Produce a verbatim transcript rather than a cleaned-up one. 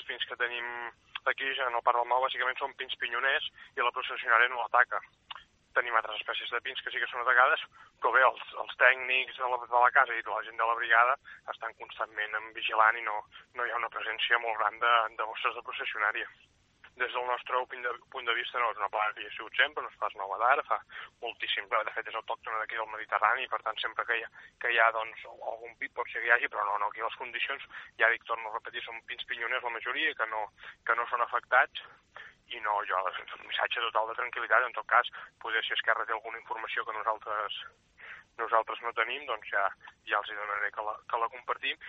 pins que tenim aquí, en el Parc del Mau, bàsicament són pins pinyoners i la processionària no l'ataca. Tenim altres espècies de pins que sí que són atacades, però bé, els, els tècnics de la, de la casa i la gent de la brigada estan constantment vigilant i no, no hi ha una presència molt gran de, de mostres de processionària. Des del nostre punt de vista no és una plaga que hi ha sigut sempre, no és pas nova d'ara, fa moltíssim, de fet és autòctona d'aquí del Mediterrani, i per tant sempre que hi ha, que hi ha doncs, algun pit pot ser que hi hagi, però no, no, aquí les condicions, ja dic, torno a repetir, són pins pinyoners la majoria, que no, que no són afectats, i no, jo, un missatge total de tranquil·litat, en tot cas, poder si Esquerra té alguna informació que nosaltres nosaltres no tenim, doncs ja, ja els hi donaré que la, que la compartim.